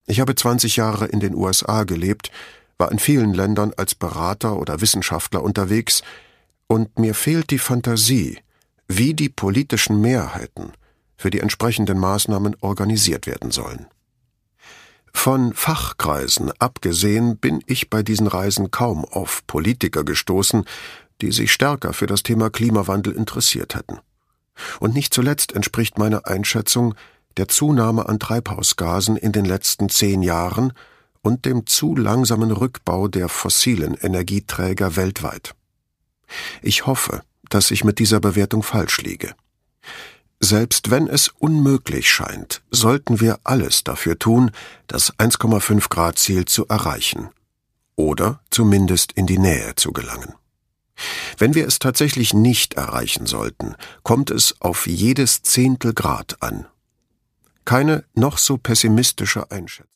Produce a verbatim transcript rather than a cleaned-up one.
Ich habe zwanzig Jahre in den U S A gelebt, war in vielen Ländern als Berater oder Wissenschaftler unterwegs, und mir fehlt die Fantasie, wie die politischen Mehrheiten für die entsprechenden Maßnahmen organisiert werden sollen. Von Fachkreisen abgesehen bin ich bei diesen Reisen kaum auf Politiker gestoßen, die sich stärker für das Thema Klimawandel interessiert hätten. Und nicht zuletzt entspricht meiner Einschätzung der Zunahme an Treibhausgasen in den letzten zehn Jahren und dem zu langsamen Rückbau der fossilen Energieträger weltweit. Ich hoffe, dass ich mit dieser Bewertung falsch liege. Selbst wenn es unmöglich scheint, sollten wir alles dafür tun, das eins Komma fünf Grad Ziel zu erreichen oder zumindest in die Nähe zu gelangen. Wenn wir es tatsächlich nicht erreichen sollten, kommt es auf jedes Zehntel Grad an. Keine noch so pessimistische Einschätzung.